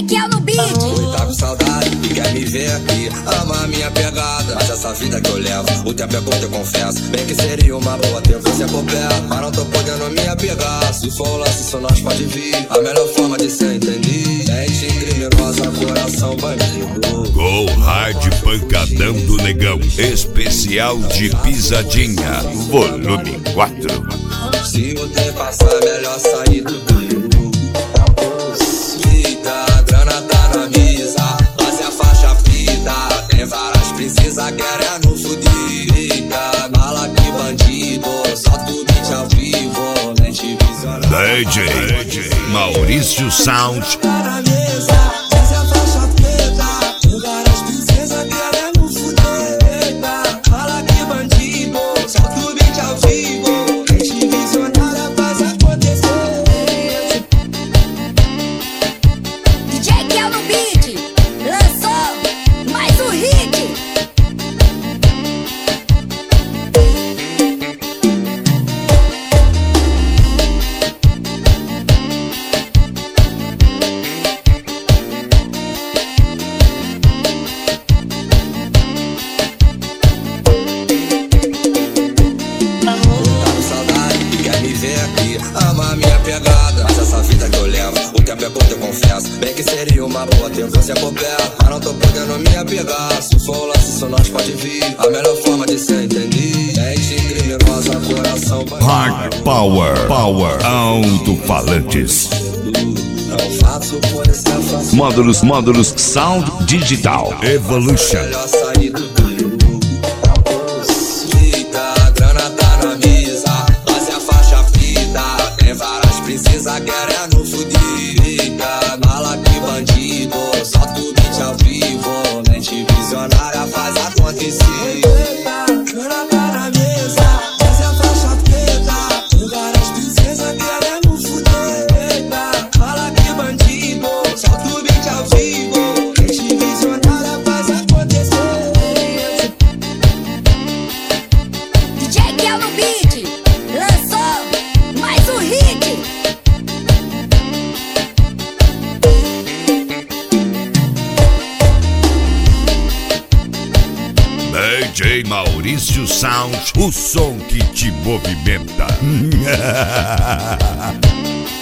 Kel no beat. Oi, tá com saudade e quer me ver aqui, ama a minha pegada, mas essa vida que eu levo, o tempo é curto, eu confesso. Bem que seria uma boa ter você por perto, mas não tô podendo me apegar. Se for o lance, só nós pode vir, a melhor forma de ser entendido. Mente criminosa, coração bandido. Go Hard Pancadão do Negão, especial de pisadinha, volume 4. Se o tempo passar, melhor sair do grupo. A grana tá na mesa, mas é a faixa fita. Tem várias princesas, querendo fudir. Mala que bandido, solta o beat ao vivo. Mente visionária. DJ Maurício Sound. Tá na mesa, essa é a faixa preta. Tem várias princesas, querendo fudir. Mala que bandido, solta o beat ao vivo. Mente visionária faz acontecer. Kel no beat, lançou mais um hit. Tá com saudade e quer me ver aqui, ama a minha pegada, mas essa vida que eu levo, o tempo é curto, eu confesso. Bem que seria uma boa ter você por perto, mas não tô podendo me apegar. Se for o lance, só nós pode vir, a melhor forma de ser entendido. Mente criminosa, coração bandido. Hard Power Alto-Falantes. Não faço por esse afastar. Módulos Sound Digital Evolution. Melhor sair do grupo. A grana tá na mesa, mas é a faixa fita. Tem várias princesas querendo fudir. Mala que bandido, solta o beat ao vivo. Mente visionária faz acontecer. A grana tá na mesa, mas é a faixa preta. Tem várias princesas querendo fudir. Mala que bandido, solta o beat ao vivo. Mente visionária faz acontecer. Kel no beat, lançou mais um hit. DJ Maurício Sound, o som que te movimenta.